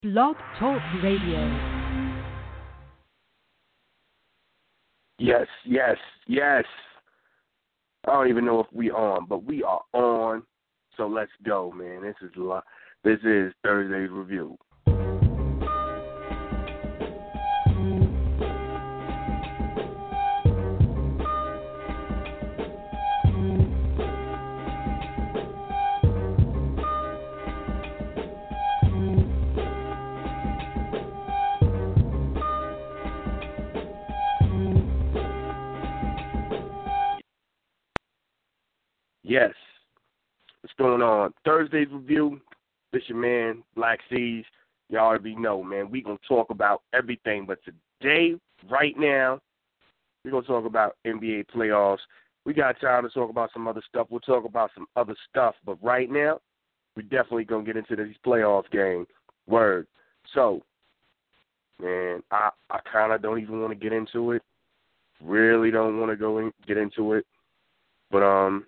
Blog Talk Radio. Yes, yes, yes. I don't even know if we on, but we are on. So let's go, man. This is Thursday's review. Yes. What's going on? Thursday's review. This your man, Black Seas. Y'all already know, man. We going to talk about everything. But today, right now, we're going to talk about NBA playoffs. We got time to talk about some other stuff. We'll talk about some other stuff. But right now, we definitely going to get into these playoff games. Word. So, man, I kind of don't even want to get into it. Really don't want to get into it. But,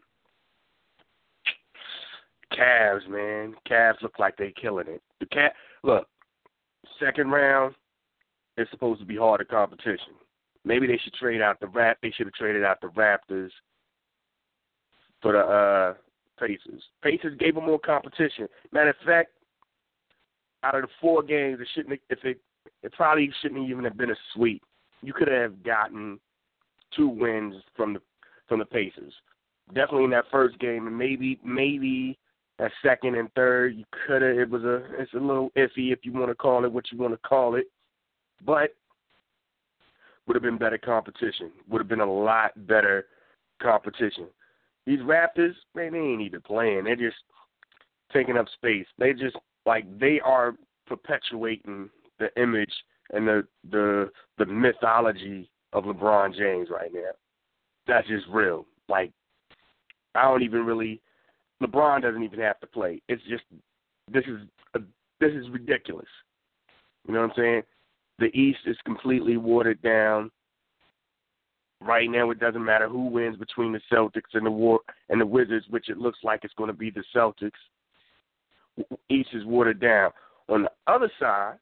Cavs, man. Cavs look like they killing it. Look, second round is supposed to be harder competition. Maybe they should trade out They should have traded out the Raptors for the Pacers. Pacers gave them more competition. Matter of fact, out of the 4 games, it probably shouldn't even have been a sweep. You could have gotten 2 wins from the Pacers. Definitely in that first game, and maybe that second and third, you could have. It's a little iffy if you want to call it what you want to call it, but would have been better competition. Would have been a lot better competition. These Raptors, man, they ain't even playing. They're just taking up space. They are perpetuating the image and the mythology of LeBron James right now. That's just real. Like, I don't even really. LeBron doesn't even have to play. It's just this is ridiculous. You know what I'm saying? The East is completely watered down. Right now, it doesn't matter who wins between the Celtics and the Wizards, which it looks like it's going to be the Celtics. East is watered down. On the other side,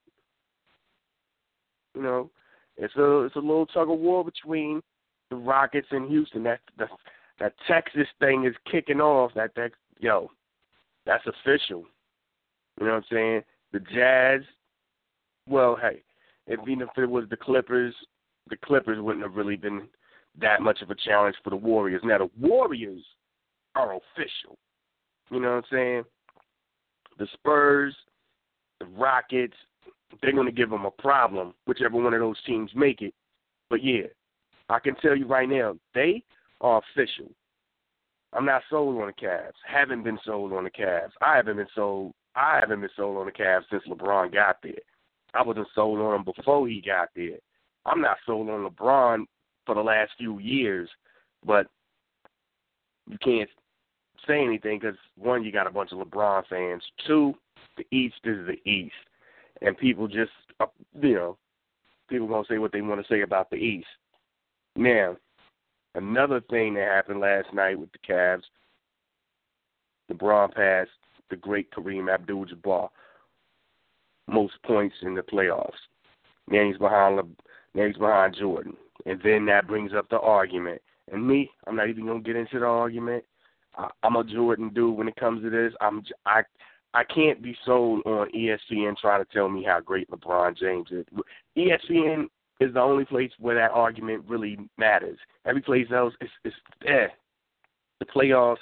you know, it's a little tug of war between the Rockets and Houston. That Texas thing is kicking off. That's official. You know what I'm saying? The Jazz, well, hey, even if it was the Clippers wouldn't have really been that much of a challenge for the Warriors. Now, the Warriors are official. You know what I'm saying? The Spurs, the Rockets, they're going to give them a problem, whichever one of those teams make it. But, yeah, I can tell you right now, they are official. I'm not sold on the Cavs. Haven't been sold on the Cavs. I haven't been sold on the Cavs since LeBron got there. I wasn't sold on him before he got there. I'm not sold on LeBron for the last few years, but you can't say anything because, 1, you got a bunch of LeBron fans. 2, the East is the East. And people just, people going to say what they want to say about the East. Now, another thing that happened last night with the Cavs, LeBron passed the great Kareem Abdul-Jabbar, most points in the playoffs. Now he's behind Jordan. And then that brings up the argument. And me, I'm not even going to get into the argument. I'm a Jordan dude when it comes to this. I can't be sold on ESPN trying to tell me how great LeBron James is. ESPN is the only place where that argument really matters. Every place else is eh. The playoffs,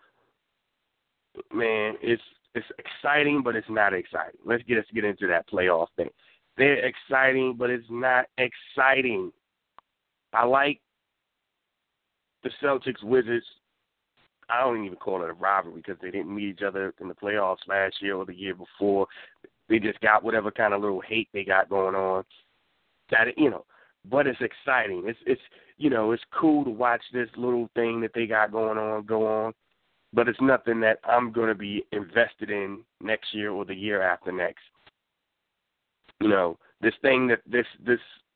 man, it's exciting, but it's not exciting. Let's get into that playoff thing. They're exciting, but it's not exciting. I like the Celtics Wizards. I don't even call it a rivalry because they didn't meet each other in the playoffs last year or the year before. They just got whatever kind of little hate they got going on. But it's exciting. It's cool to watch this little thing that they got going on go on, but it's nothing that I'm going to be invested in next year or the year after next. This thing this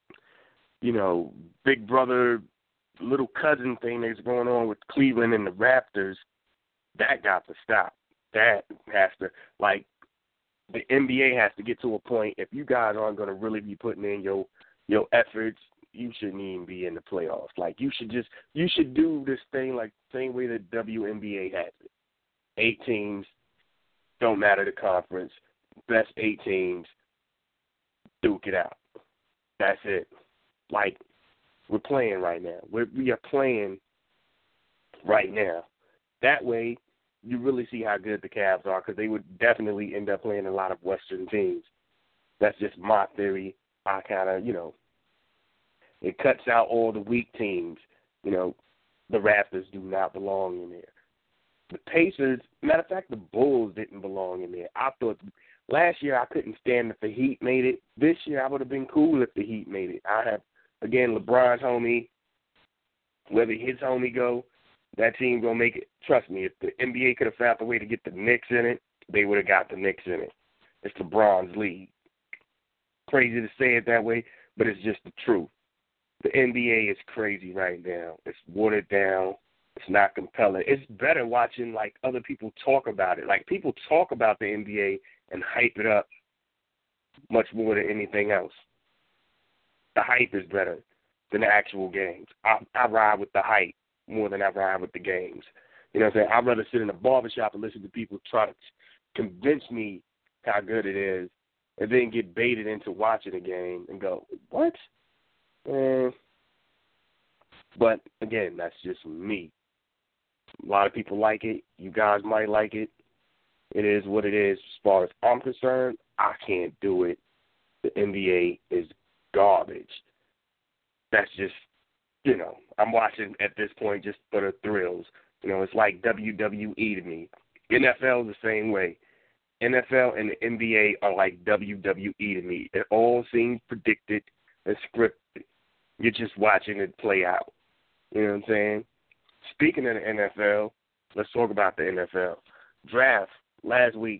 big brother, little cousin thing that's going on with Cleveland and the Raptors, that got to stop. That has to, the NBA has to get to a point. If you guys aren't going to really be putting in your efforts, you shouldn't even be in the playoffs. Like you should do this thing like the same way the WNBA has it. 8 teams, don't matter the conference. Best 8 teams, duke it out. That's it. Like we're playing right now. We are playing right now. That way, you really see how good the Cavs are because they would definitely end up playing a lot of Western teams. That's just my theory. I kind of, it cuts out all the weak teams. The Raptors do not belong in there. The Pacers, matter of fact, the Bulls didn't belong in there. I thought last year I couldn't stand if the Heat made it. This year I would have been cool if the Heat made it. I have, again, LeBron's homie, whether his homie go, that team going to make it. Trust me, if the NBA could have found a way to get the Knicks in it, they would have got the Knicks in it. It's LeBron's league. Crazy to say it that way, but it's just the truth. The NBA is crazy right now. It's watered down. It's not compelling. It's better watching, like, other people talk about it. Like, people talk about the NBA and hype it up much more than anything else. The hype is better than the actual games. I ride with the hype more than I ride with the games. You know what I'm saying? I'd rather sit in a barbershop and listen to people try to convince me how good it is and then get baited into watching a game and go, what? But, again, that's just me. A lot of people like it. You guys might like it. It is what it is. As far as I'm concerned, I can't do it. The NBA is garbage. That's just, I'm watching at this point just for the thrills. It's like WWE to me. NFL is the same way. NFL and the NBA are like WWE to me. It all seems predicted and scripted. You're just watching it play out. You know what I'm saying? Speaking of the NFL, let's talk about the NFL. Draft last week.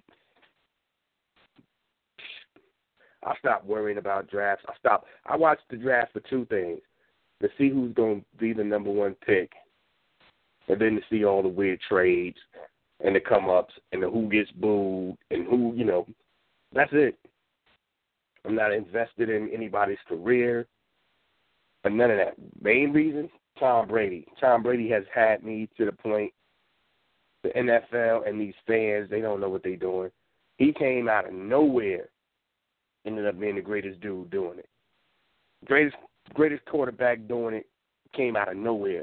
I stopped worrying about drafts. I watched the draft for 2 things. To see who's going to be the number 1 pick, and then to see all the weird trades and the come-ups and the who gets booed and who, that's it. I'm not invested in anybody's career or none of that. Main reason, Tom Brady. Tom Brady has had me to the point, the NFL and these fans, they don't know what they're doing. He came out of nowhere, ended up being the greatest dude doing it. Greatest quarterback doing it, came out of nowhere.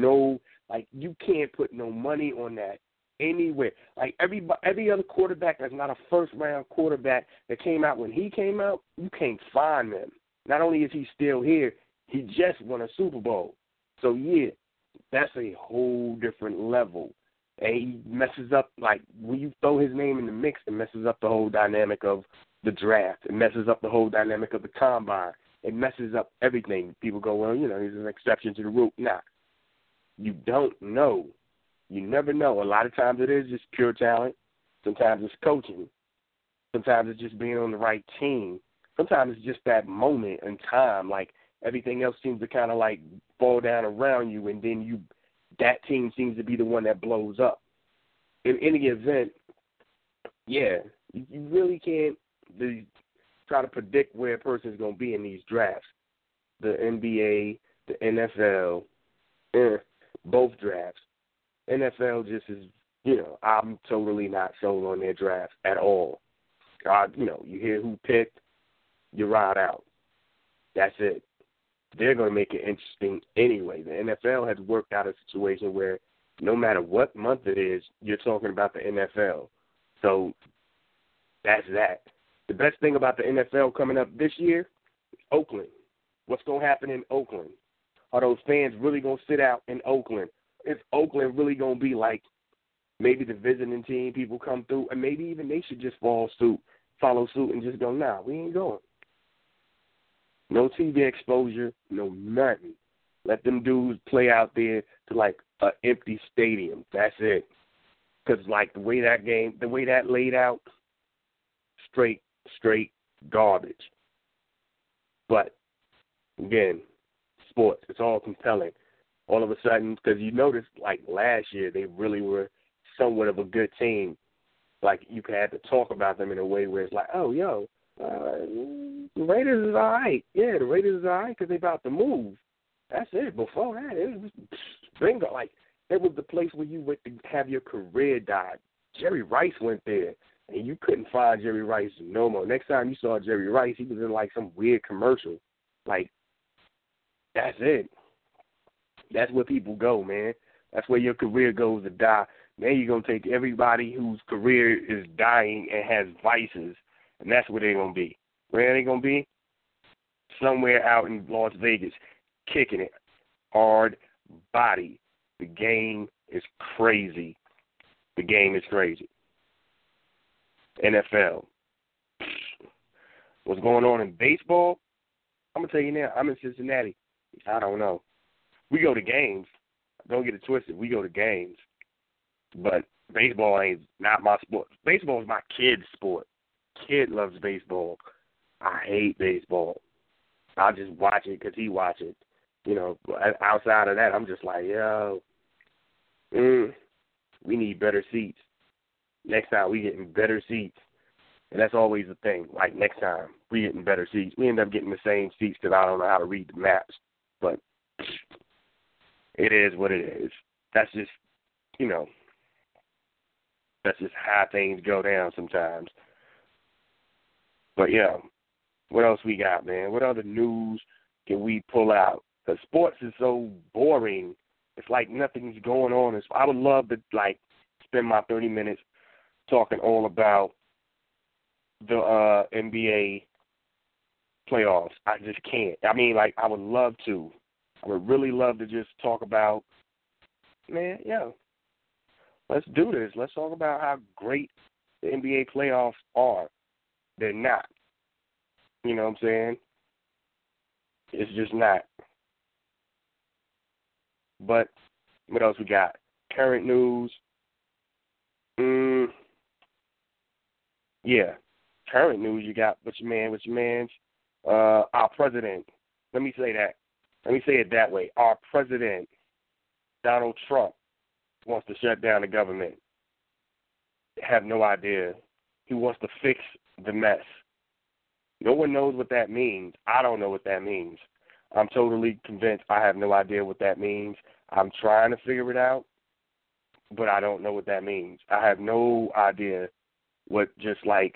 You can't put no money on that anywhere. Like every other quarterback that's not a first-round quarterback that came out when he came out, you can't find them. Not only is he still here, he just won a Super Bowl. So, yeah, that's a whole different level. And he messes up, like, when you throw his name in the mix, it messes up the whole dynamic of the draft. It messes up the whole dynamic of the combine. It messes up everything. People go, well, he's an exception to the rule. Nah. You don't know. You never know. A lot of times it is just pure talent. Sometimes it's coaching. Sometimes it's just being on the right team. Sometimes it's just that moment in time. Like, everything else seems to kind of, like, fall down around you, and then that team seems to be the one that blows up. In any event, yeah, you really can't try to predict where a person is going to be in these drafts. The NBA, the NFL, both drafts. NFL just is, I'm totally not sold on their drafts at all. You hear who picked, you ride out. That's it. They're going to make it interesting anyway. The NFL has worked out a situation where no matter what month it is, you're talking about the NFL. So that's that. The best thing about the NFL coming up this year, Oakland. What's going to happen in Oakland? Are those fans really going to sit out in Oakland? Is Oakland really going to be like maybe the visiting team, people come through, and maybe even they should just follow suit and just go, nah, we ain't going. No TV exposure, no nothing. Let them dudes play out there to like an empty stadium. That's it. Because like the way that laid out, straight garbage. But again, sports, it's all compelling. All of a sudden, because you notice like last year they really were somewhat of a good team. like you had to talk about them in a way where it's like, oh, yo, the Raiders is all right. Yeah, the Raiders is all right because they about to move. That's it. Before that, it was bingo. Like, it was the place where you went to have your career die. Jerry Rice went there, and you couldn't find Jerry Rice no more. Next time you saw Jerry Rice, he was in, like, some weird commercial. Like, that's it. That's where people go, man. That's where your career goes to die. Then you're going to take everybody whose career is dying and has vices, and that's where they're going to be. Where are they going to be? Somewhere out in Las Vegas, kicking it. Hard body. The game is crazy. The game is crazy. NFL. What's going on in baseball? I'm going to tell you now, I'm in Cincinnati. I don't know. We go to games. Don't get it twisted. We go to games. But baseball ain't not my sport. Baseball is my kid's sport. Kid loves baseball. I hate baseball. I'll just watch it because he watch it. You know, outside of that, I'm just like, yo, we need better seats. Next time, we getting better seats. And that's always the thing. Like, next time, we getting better seats. We end up getting the same seats because I don't know how to read the maps. But it is what it is. That's just, you know, that's just how things go down sometimes. But, yeah, what else we got, man? What other news can we pull out? Because sports is so boring. It's like nothing's going on. I would love to, like, spend my 30 minutes talking all about the NBA playoffs. I just can't. I mean, like, I would love to. I would really love to just talk about, man, yeah, let's do this. Let's talk about how great the NBA playoffs are. They're not. You know what I'm saying? It's just not. But what else we got? Current news. Yeah. Current news you got what's your man's our president. Let me say it that way. Our president, Donald Trump, wants to shut down the government. Have no idea. He wants to fix the mess. No one knows what that means. I don't know what that means. I'm totally convinced I have no idea what that means. I'm trying to figure it out, but I don't know what that means. I have no idea what just, like,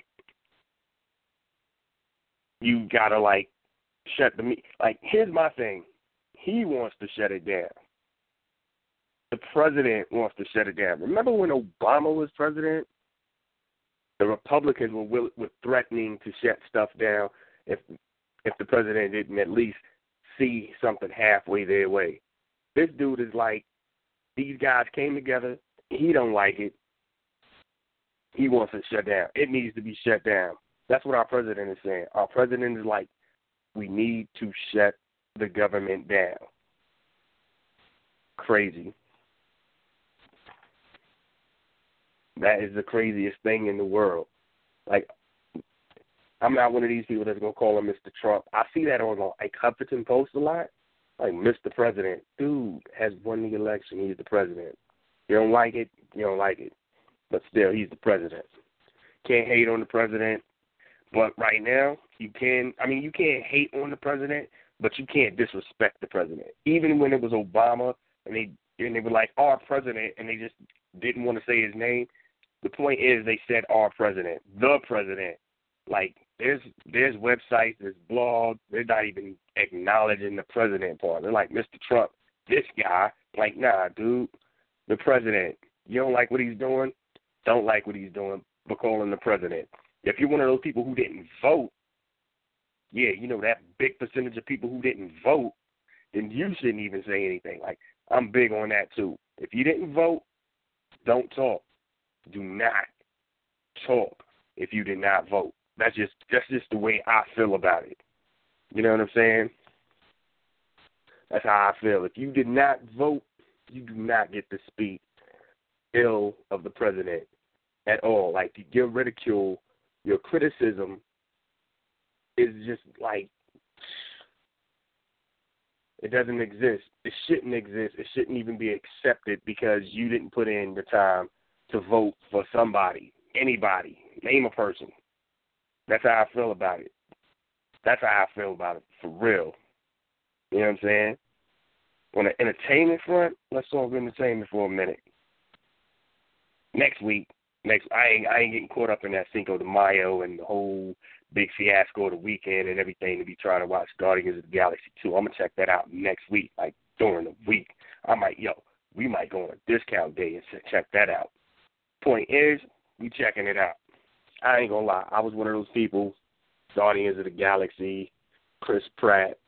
you got to, like, shut the like, here's my thing. He wants to shut it down. The president wants to shut it down. Remember when Obama was president? The Republicans were threatening to shut stuff down if the president didn't at least see something halfway their way. This dude is like, these guys came together. He don't like it. He wants it shut down. It needs to be shut down. That's what our president is saying. Our president is like, we need to shut the government down. Crazy. That is the craziest thing in the world. Like, I'm not one of these people that's going to call him Mr. Trump. I see that on, like, Huffington Post a lot. Like, Mr. President. Dude has won the election. He's the president. You don't like it? You don't like it. But still, he's the president. Can't hate on the president. But right now, you can't hate on the president, but you can't disrespect the president. Even when it was Obama and they were like, our president, and they just didn't want to say his name, the point is they said our president, the president. Like, there's websites, there's blogs, they're not even acknowledging the president part. They're like, Mr. Trump, this guy. Like, nah, dude, the president. You don't like what he's doing? Don't like what he's doing, but call him the president. If you're one of those people who didn't vote, yeah, you know, that big percentage of people who didn't vote, then you shouldn't even say anything. Like, I'm big on that, too. If you didn't vote, don't talk. Do not talk if you did not vote. That's just the way I feel about it. You know what I'm saying? That's how I feel. If you did not vote, you do not get to speak ill of the president at all. Like, your ridicule, your criticism is just like, it doesn't exist. It shouldn't exist. It shouldn't even be accepted because you didn't put in the time to vote for somebody. Anybody. Name a person. That's how I feel about it. That's how I feel about it, for real. You know what I'm saying? On the entertainment front, let's talk entertainment for a minute. Next week, I ain't getting caught up in that Cinco de Mayo and the whole big fiasco of the weekend and everything to be trying to watch Guardians of the Galaxy 2. I'm going to check that out next week, like during the week. We might go on a discount day and check that out. Point is, we checking it out. I ain't going to lie. I was one of those people, Guardians of the Galaxy, Chris Pratt,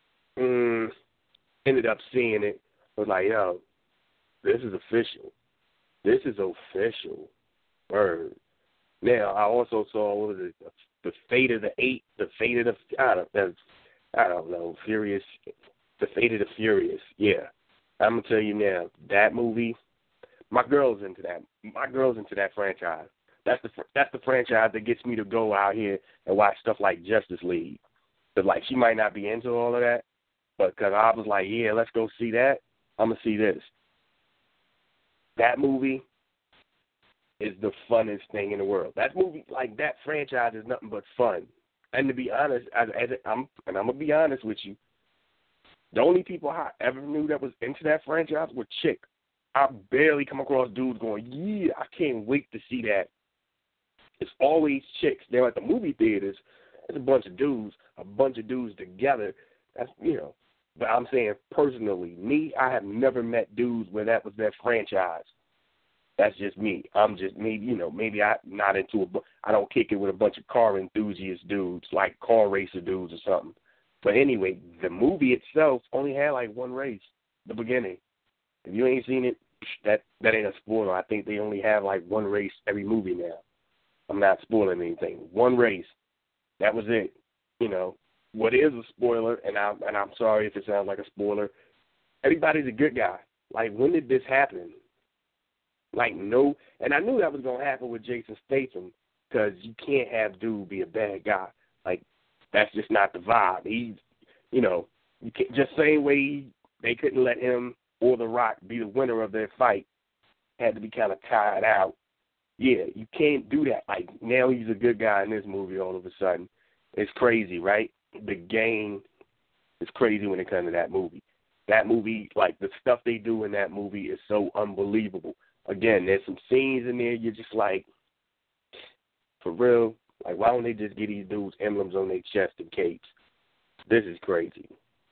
ended up seeing it. I was like, yo, this is official. This is official. Word. Now, I also saw, what was it, the Fate of the Eight, the Fate of the, I don't know, Furious, the Fate of the Furious. Yeah. I'm going to tell you now, that movie, my girl's into that. My girl's into that franchise. That's the franchise that gets me to go out here and watch stuff like Justice League. But, like, she might not be into all of that, but because I was like, yeah, let's go see that, I'm going to see this. That movie is the funnest thing in the world. That movie, like, that franchise is nothing but fun. And to be honest, I'm going to be honest with you, the only people I ever knew that was into that franchise were chicks. I barely come across dudes going, yeah, I can't wait to see that. It's always chicks. They're at the movie theaters. It's a bunch of dudes together. That's, you know. But I'm saying personally, me, I have never met dudes where that was their franchise. That's just me. I'm just maybe, you know, maybe I'm not into I don't kick it with a bunch of car enthusiast dudes, like car racer dudes or something. But anyway, the movie itself only had like one race, the beginning. If you ain't seen it, that ain't a spoiler. I think they only have like one race every movie now. I'm not spoiling anything. One race. That was it. You know, what is a spoiler, and I'm sorry if it sounds like a spoiler, everybody's a good guy. Like, when did this happen? Like, no, and I knew that was going to happen with Jason Statham, because you can't have dude be a bad guy. Like, that's just not the vibe. He's, you know, you can't, just same way they couldn't let him or The Rock be the winner of their fight, had to be kind of tied out. Yeah, you can't do that. Like, now he's a good guy in this movie all of a sudden. It's crazy, right? The game is crazy when it comes to that movie. That movie, like, the stuff they do in that movie is so unbelievable. Again, there's some scenes in there you're just like, for real, like, why don't they just get these dudes emblems on their chest and capes? This is crazy.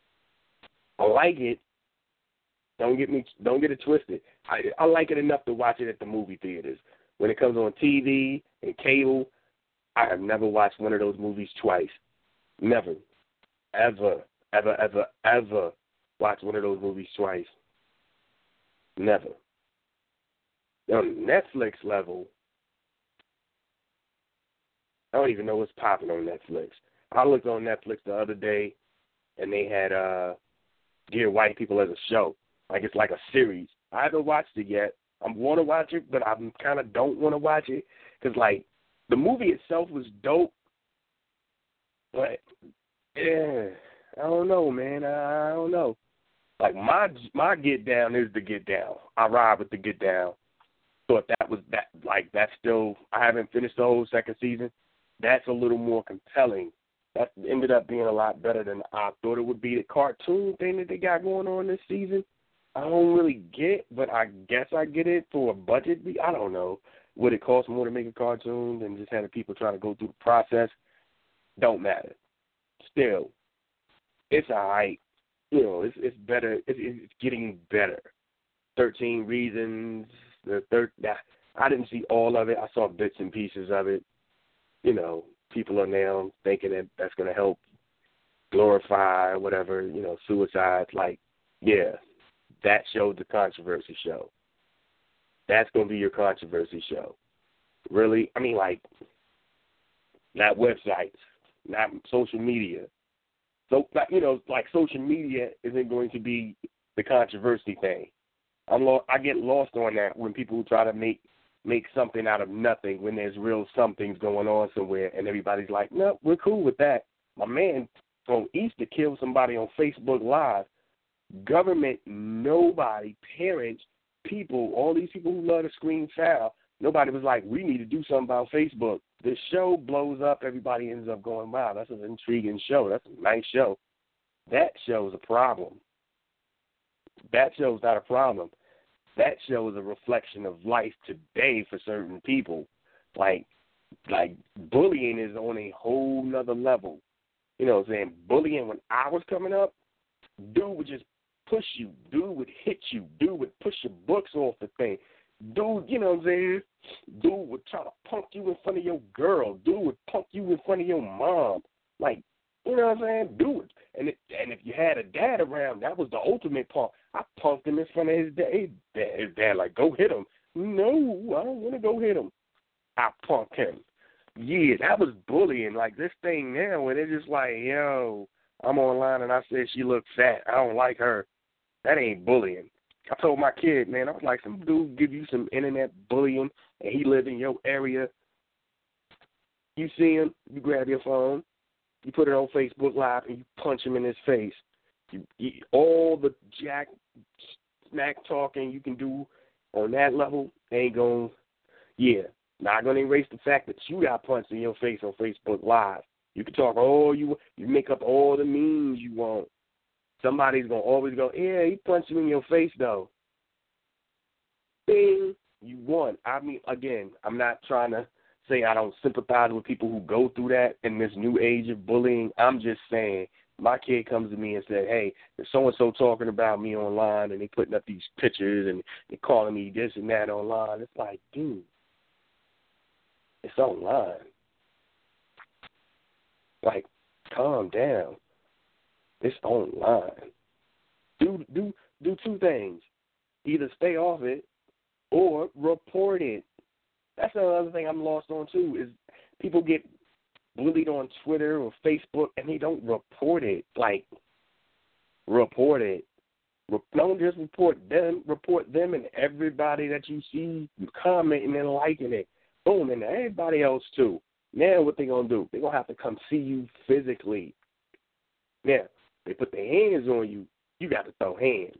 I like it. Don't get it twisted. I like it enough to watch it at the movie theaters. When it comes on TV and cable, I have never watched one of those movies twice. Never. Ever watch one of those movies twice. Never. On Netflix level, I don't even know what's popping on Netflix. I looked on Netflix the other day, and they had Dear White People as a show. Like, it's like a series. I haven't watched it yet. I want to watch it, but I kind of don't want to watch it because, like, the movie itself was dope, but, yeah, I don't know, man. I don't know. Like, my get down is the get down. I ride with the get down. So if that was that, like, that's still, I haven't finished the whole second season. That's a little more compelling. That ended up being a lot better than I thought it would be. The cartoon thing that they got going on this season, I don't really get, but I guess I get it for a budget. I don't know. Would it cost more to make a cartoon than just having people trying to go through the process? Don't matter. Still, it's all right. You know, it's better. It's getting better. 13 Reasons. I didn't see all of it. I saw bits and pieces of it. You know, people are now thinking that that's going to help glorify whatever, you know, suicide. Like, yeah. That show's the controversy show. That's going to be your controversy show. Really? I mean, like, not websites, not social media. So, you know, like, social media isn't going to be the controversy thing. I get lost on that when people try to make something out of nothing when there's real somethings going on somewhere, and everybody's like, no, we're cool with that. My man from Easter killed somebody on Facebook Live. Government, nobody, parents, people, all these people who love to scream foul, Nobody was like, we need to do something about Facebook. This show blows up. Everybody ends up going, wow, that's an intriguing show. That's a nice show. That show's a problem. That show's not a problem. That show is a reflection of life today for certain people. Like bullying is on a whole nother level. You know what I'm saying? Bullying, when I was coming up, dude would just push you. Dude would hit you. Dude would push your books off the thing. Dude, you know what I'm saying? Dude would try to punk you in front of your girl. Dude would punk you in front of your mom. Like, you know what I'm saying? Dude. And if you had a dad around, that was the ultimate punk. I punked him in front of his dad. His dad like, go hit him. No, I don't want to go hit him. I punked him. Yeah, that was bullying. Like this thing now where they're just like, yo, I'm online and I said she looked fat. I don't like her. That ain't bullying. I told my kid, man, I was like, some dude give you some internet bullying and he live in your area. You see him, you grab your phone, you put it on Facebook Live and you punch him in his face. All the jack smack talking you can do on that level ain't going, not going to erase the fact that you got punched in your face on Facebook Live. You can talk you make up all the memes you want. Somebody's going to always go, yeah, he punched you in your face, though. Bing, you won. I mean, again, I'm not trying to say I don't sympathize with people who go through that in this new age of bullying. I'm just saying, my kid comes to me and said, hey, there's so-and-so talking about me online, and they putting up these pictures, and they calling me this and that online. It's like, dude, it's online. Like, calm down. It's online. Do two things. Either stay off it or report it. That's another thing I'm lost on, too, is people get bullied on Twitter or Facebook, and they don't report it. Like, report it. Don't just report them and everybody that you see commenting and liking it. Boom, and everybody else, too. Now what they going to do? They're going to have to come see you physically. Now, they put their hands on you, you got to throw hands.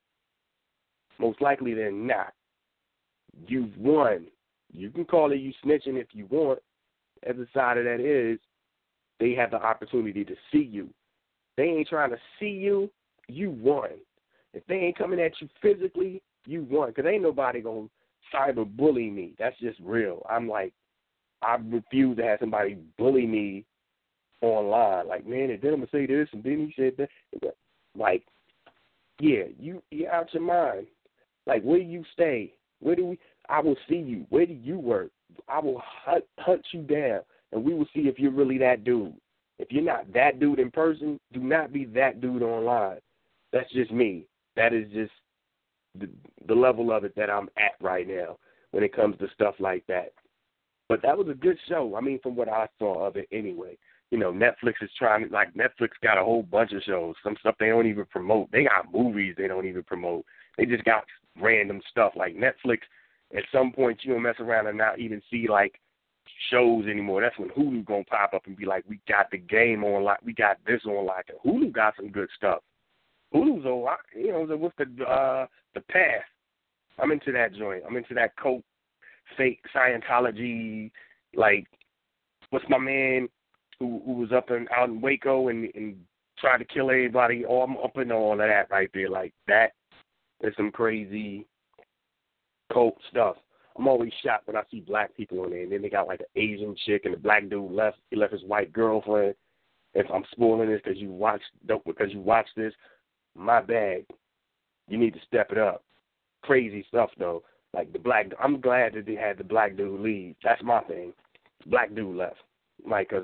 Most likely they're not. You've won. You can call it you snitching if you want. The other side of that is they have the opportunity to see you. They ain't trying to see you, you won. If they ain't coming at you physically, you won. Because ain't nobody going to cyberbully me. That's just real. I'm like, I refuse to have somebody bully me online. Like, man, and then I'm going to say this, and then he said that. Like, yeah, you're out your mind. Like, where do you stay? I will see you. Where do you work? I will hunt you down, and we will see if you're really that dude. If you're not that dude in person, do not be that dude online. That's just me. That is just the level of it that I'm at right now when it comes to stuff like that. But that was a good show. I mean, from what I saw of it anyway. You know, Netflix is Netflix got a whole bunch of shows. Some stuff they don't even promote. They got movies they don't even promote. They just got random stuff. Like Netflix, at some point, you don't mess around and not even see, like, shows anymore. That's when Hulu going to pop up and be like, we got the game on, like, we got this on, like, Hulu got some good stuff. Hulu's on, you know, what's the Path? I'm into that joint. I'm into that cult, fake Scientology, like, what's my man who was out in Waco and tried to kill everybody? Oh, I'm up in all of that right there. Like, that is some crazy cult stuff. I'm always shocked when I see black people on there, and then they got, like, an Asian chick, and the black dude left. He left his white girlfriend. If I'm spoiling this because you watched this, my bad. You need to step it up. Crazy stuff, though. Like, I'm glad that they had the black dude leave. That's my thing. Black dude left. Like, because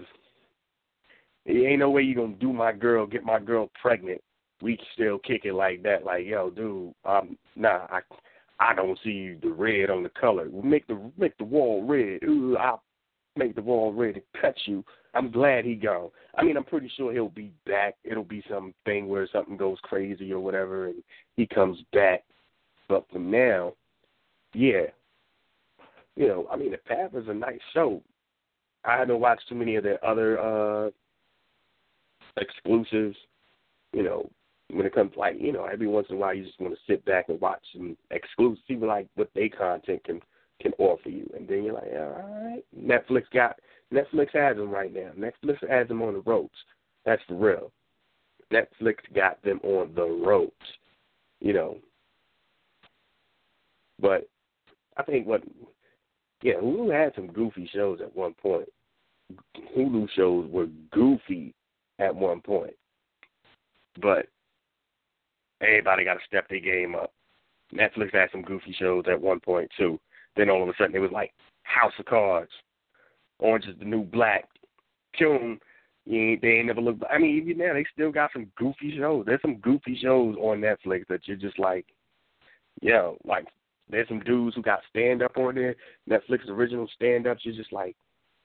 there ain't no way you going to get my girl pregnant. We still kick it like that. Like, yo, dude, I don't see the red on the color. We'll make the wall red. Ooh, I'll make the wall red to cut you. I'm glad he gone. I mean, I'm pretty sure he'll be back. It'll be something where something goes crazy or whatever, and he comes back. But for now, yeah. You know, I mean, The Path is a nice show. I haven't watched too many of their other exclusives. You know, when it comes to, like, you know, every once in a while you just want to sit back and watch some exclusive, see like what their content can can offer you. And then you're like, yeah, all right. Netflix has them right now. Netflix has them on the ropes. That's for real. Netflix got them on the ropes, you know. But I think Hulu had some goofy shows at one point. Hulu shows were goofy at one point. But everybody got to step their game up. Netflix had some goofy shows at one point, too. Then all of a sudden it was like House of Cards, Orange is the New Black, Tune. They ain't never looked. I mean, even now, they still got some goofy shows. There's some goofy shows on Netflix that you're just like, like, there's some dudes who got stand-up on there, Netflix original stand-ups. You're just like,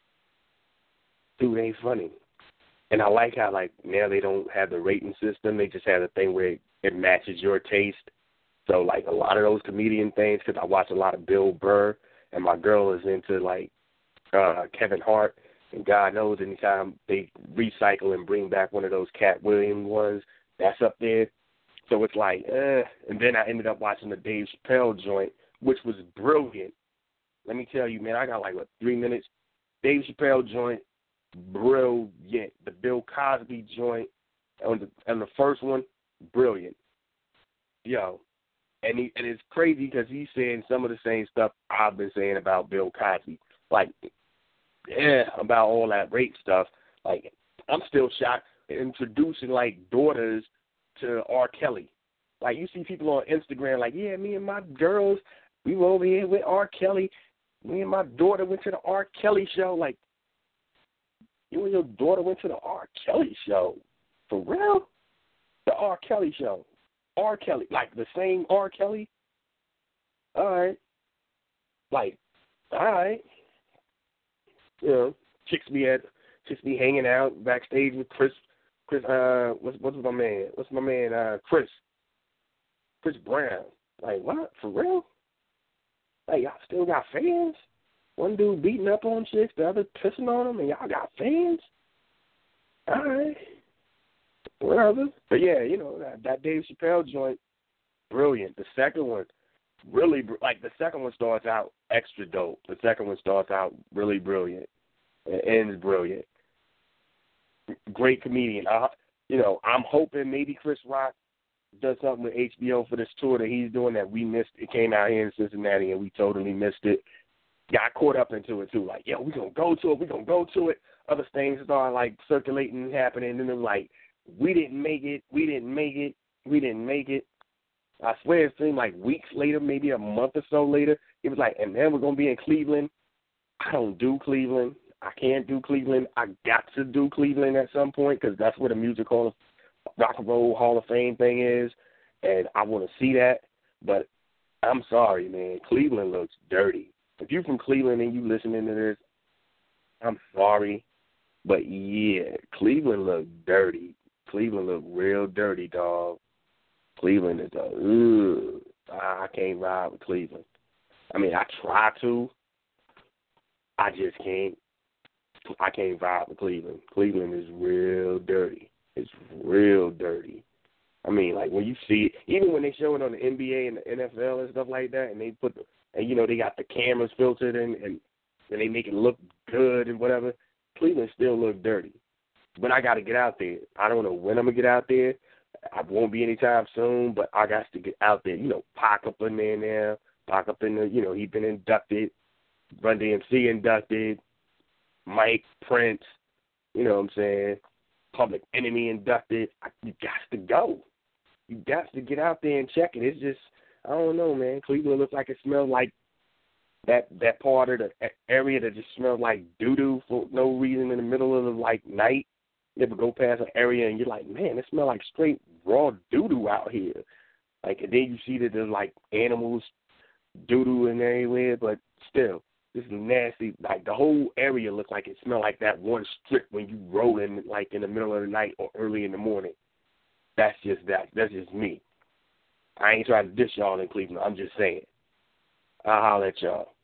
dude, ain't funny. And I like how, like, now they don't have the rating system. They just have the thing where it matches your taste. So, like, a lot of those comedian things, because I watch a lot of Bill Burr, and my girl is into, like, Kevin Hart. And God knows anytime they recycle and bring back one of those Cat Williams ones, that's up there. So it's like, And then I ended up watching the Dave Chappelle joint, which was brilliant. Let me tell you, man, I got 3 minutes. Dave Chappelle joint, brilliant. The Bill Cosby joint on the first one, brilliant. Yo. And it's crazy because he's saying some of the same stuff I've been saying about Bill Cosby. Like, about all that rape stuff. Like, I'm still shocked introducing, like, daughters to R. Kelly. Like, you see people on Instagram like, yeah, me and my girls, we were over here with R. Kelly. Me and my daughter went to the R. Kelly show. Like, you and your daughter went to the R. Kelly show? For real? The R. Kelly show. R. Kelly. Like, the same R. Kelly? All right. Like, all right. You know, chicks be hanging out backstage with Chris, what's my man, Chris Brown. Like, what? For real? Like, y'all still got fans? One dude beating up on chicks, the other pissing on them, and y'all got fans? All right. Whatever. But yeah, that Dave Chappelle joint, brilliant. The second one, really, the second one starts out extra dope. The second one starts out really brilliant. It ends brilliant. Great comedian. I'm hoping maybe Chris Rock does something with HBO for this tour that he's doing that we missed. It came out here in Cincinnati, and we totally missed it. Got caught up into it, too. Like, we're going to go to it. Other things started, circulating and happening, and then like, we didn't make it. I swear it seemed like weeks later, maybe a month or so later, it was like, and then we're going to be in Cleveland. I don't do Cleveland. I can't do Cleveland. I got to do Cleveland at some point because that's where the Rock and Roll Hall of Fame thing is, and I want to see that. But I'm sorry, man. Cleveland looks dirty. If you're from Cleveland and you listening to this, I'm sorry. But, yeah, Cleveland look dirty. Cleveland look real dirty, dog. Cleveland is I can't ride with Cleveland. I mean, I try to. I just can't. I can't ride with Cleveland. Cleveland is real dirty. It's real dirty. I mean, like, when you see it, even when they show it on the NBA and the NFL and stuff like that, and they they got the cameras filtered and they make it look good and whatever, Cleveland still look dirty. But I got to get out there. I don't know when I'm going to get out there. I won't be anytime soon, but I got to get out there. Pac up in there now. Pac up in there, he's been inducted. Run DMC inducted. Mike, Prince, you know what I'm saying? Public Enemy inducted. You got to go. You got to get out there and check it. It's just, I don't know, man. Cleveland looks like it smells like that part of the area that just smells like doo-doo for no reason in the middle of the, night. You ever go past an area and you're like, man, it smells like straight raw doo-doo out here. And then you see that there's, animals doo-doo in everywhere, but still, this is nasty. The whole area looks like it smells like that one strip when you roll in, in the middle of the night or early in the morning. That's just that. That's just me. I ain't trying to dish y'all in Cleveland. I'm just saying. I'll holler at y'all.